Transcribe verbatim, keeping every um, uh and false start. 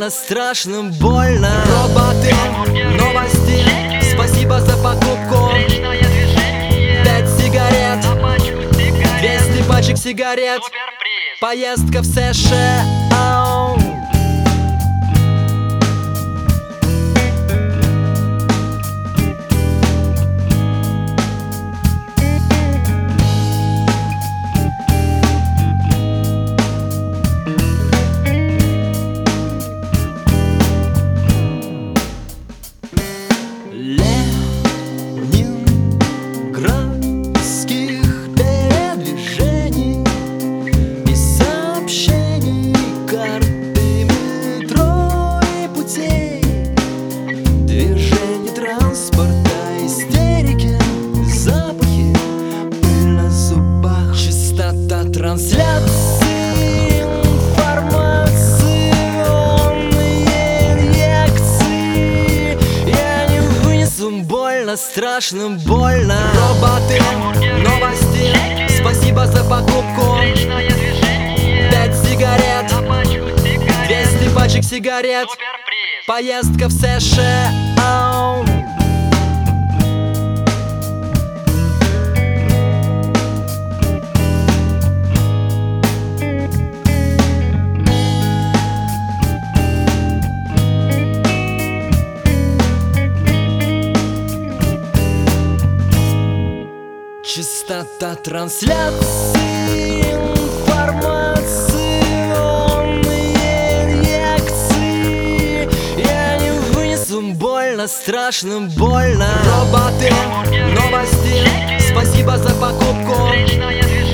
больно, страшным больно. Роботы, новости, спасибо за покупку. Пять сигарет, двести пачек сигарет. Поездка в США. Ленинградских передвижений и сообщений, карты метро и путей, движение транспорта, истерики, запахи, пыль на зубах, Частота трансляции, информационные инъекции. я не вынесу, больно, страшным больно. Роботы, новости, спасибо за покупку. Пять сигарет, двести пачек сигарет. Поездка в США. Частота трансляции, информационные инъекции. я не вынесу, больно, страшным больно. Роботы, новости, спасибо за покупку.